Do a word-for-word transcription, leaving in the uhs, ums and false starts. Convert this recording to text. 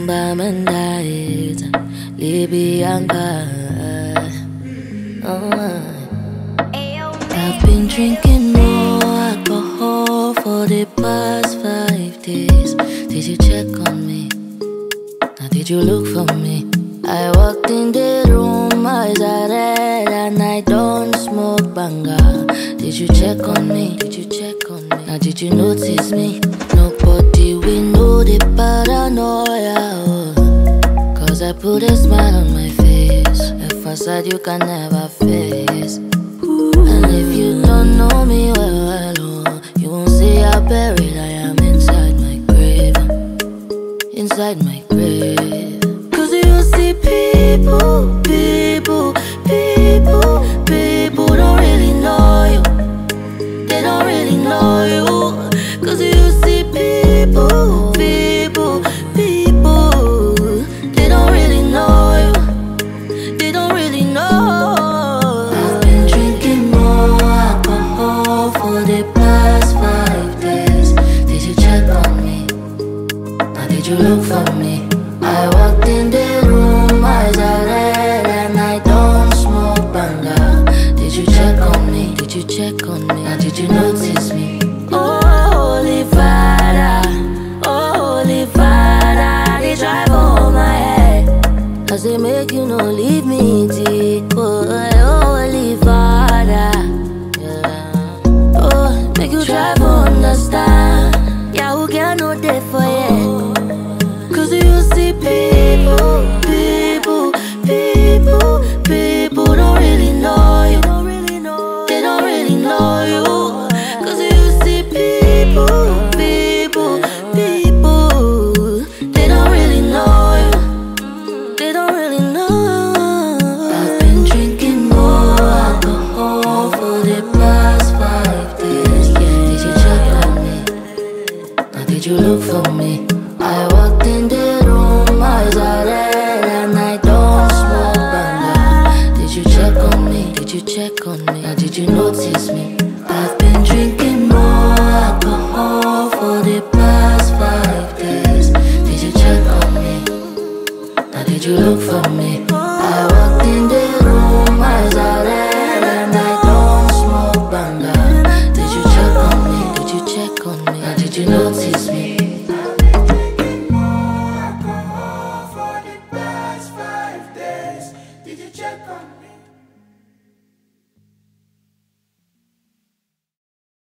Bamandait, Libyanka. Oh, I've been drinking more alcohol for the past five days. Did you check on me? Now did you look for me? I walked in the room, eyes are red, and I don't smoke banga. Did you check on me? Did you check on me? Now did you notice me? Nobody will know the paranoia, oh. Cause I put a smile on my face, a facade you can never face. And if you don't know me well, well, oh, you won't see how buried I am inside my grave. Inside my grave. Cause you see people, people, people, people don't really know you. They don't really know you. Cause you see people, people, people, they don't really know you. They don't really know. I've been drinking more alcohol for the past five days. Did you check on me? Now did you look for me? I walked in the room, eyes are red, and I don't smoke banga. Did you check on me? Did you check on me? Now did you notice me? Oh, Holy Father, oh, Holy Father, they drive on my head. I say make you no leave me deep, oh,